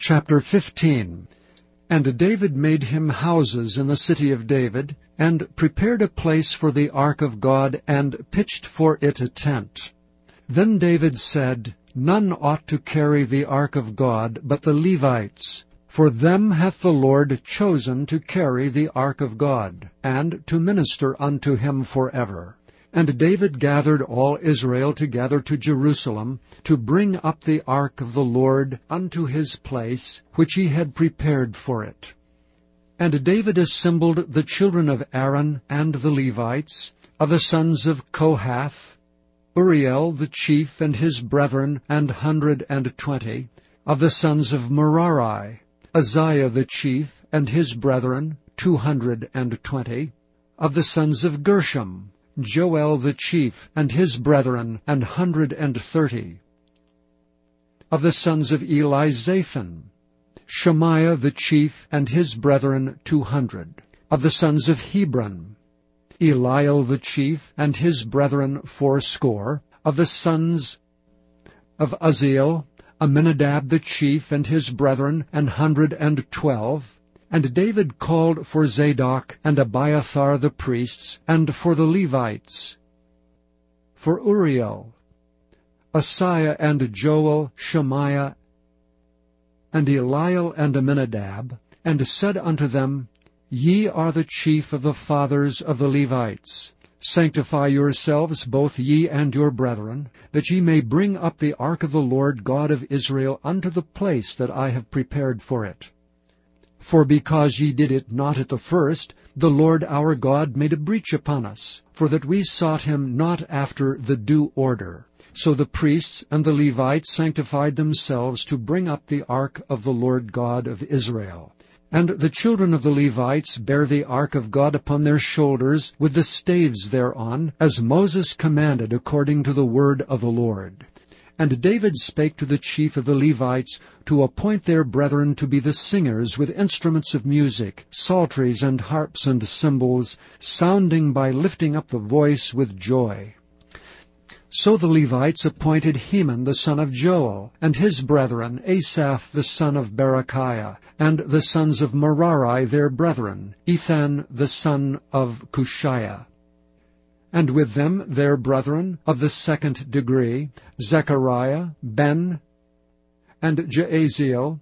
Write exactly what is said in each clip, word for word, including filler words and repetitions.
Chapter fifteen. And David made him houses in the city of David, and prepared a place for the ark of God, and pitched for it a tent. Then David said, None ought to carry the ark of God but the Levites, for them hath the Lord chosen to carry the ark of God, and to minister unto him forever. And David gathered all Israel together to Jerusalem, to bring up the ark of the Lord unto his place, which he had prepared for it. And David assembled the children of Aaron and the Levites, of the sons of Kohath, Uriel the chief and his brethren, an hundred and twenty, of the sons of Merari, Uzziah the chief and his brethren, two hundred and twenty, of the sons of Gershom, Joel the chief and his brethren, an hundred and thirty. Of the sons of Elizaphan, Shemaiah the chief and his brethren, two hundred. Of the sons of Hebron, Eliel the chief and his brethren, fourscore. Of the sons of Uzziel, Aminadab the chief and his brethren, an hundred and twelve. And David called for Zadok and Abiathar the priests, and for the Levites, for Uriel, Asaiah and Joel, Shemaiah, and Eliel and Aminadab, and said unto them, Ye are the chief of the fathers of the Levites. Sanctify yourselves, both ye and your brethren, that ye may bring up the ark of the Lord God of Israel unto the place that I have prepared for it. For because ye did it not at the first, the Lord our God made a breach upon us, for that we sought him not after the due order. So the priests and the Levites sanctified themselves to bring up the ark of the Lord God of Israel. And the children of the Levites bare the ark of God upon their shoulders, with the staves thereon, as Moses commanded according to the word of the Lord. And David spake to the chief of the Levites to appoint their brethren to be the singers with instruments of music, psalteries and harps and cymbals, sounding by lifting up the voice with joy. So the Levites appointed Heman the son of Joel, and his brethren, Asaph the son of Berechiah, and the sons of Merari their brethren, Ethan the son of Cushiah. And with them their brethren of the second degree, Zechariah, Ben, and Jaaziel,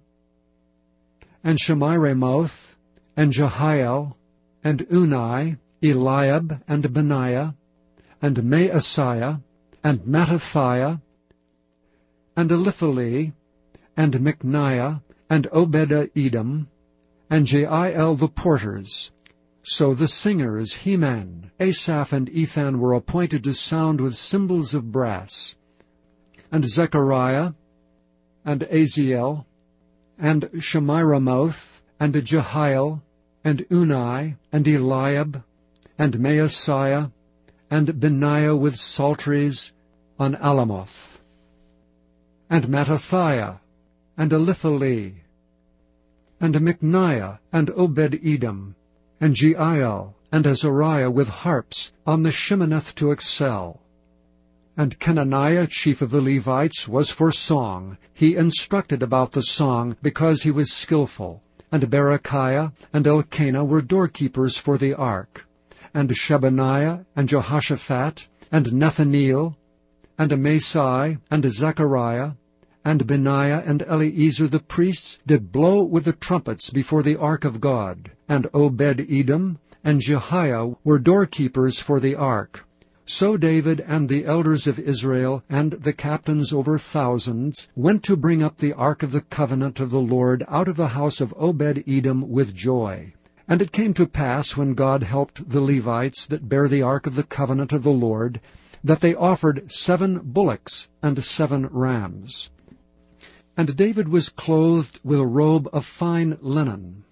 and Shemiramoth, and Jehiel, and Unai, Eliab, and Benaiah, and Maaseiah, and Mattithiah, and Elipheleh, and Micniah, and Obed-Edom, and Jeiel the porters. So the singers, Heman, Asaph, and Ethan were appointed to sound with cymbals of brass. And Zechariah, and Aziel, and Shemiramoth, and Jehiel, and Unai, and Eliab, and Maaseiah, and Benaiah with psalteries on Alamoth, and Mattithiah, and Elipheleh, and Micniah, and Obed-Edom, and Jeiel, and Azariah with harps on the Sheminith to excel. And Kenaniah, chief of the Levites, was for song. He instructed about the song, because he was skillful. And Berechiah and Elkanah were doorkeepers for the ark. And Shebaniah, and Jehoshaphat, and Nethaneel, and Amasai, and Zechariah, and Benaiah, and Eleazar the priests did blow with the trumpets before the ark of God. And Obed-Edom and Jehiah were doorkeepers for the ark. So David and the elders of Israel and the captains over thousands went to bring up the ark of the covenant of the Lord out of the house of Obed-Edom with joy. And it came to pass, when God helped the Levites that bare the ark of the covenant of the Lord, that they offered seven bullocks and seven rams. And David was clothed with a robe of fine linen.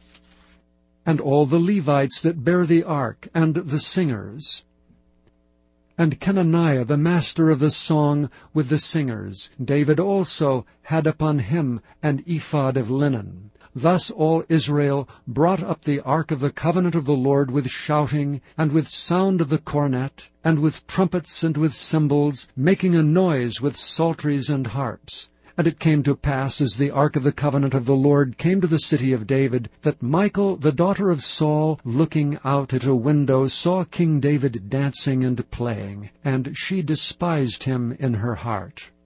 And all the Levites that bare the ark, and the singers, and Kenaniah the master of the song with the singers, David also had upon him an ephod of linen. Thus all Israel brought up the ark of the covenant of the Lord with shouting, and with sound of the cornet, and with trumpets and with cymbals, making a noise with psalteries and harps. And it came to pass, as the ark of the covenant of the Lord came to the city of David, that Michal, the daughter of Saul, looking out at a window, saw King David dancing and playing, and she despised him in her heart.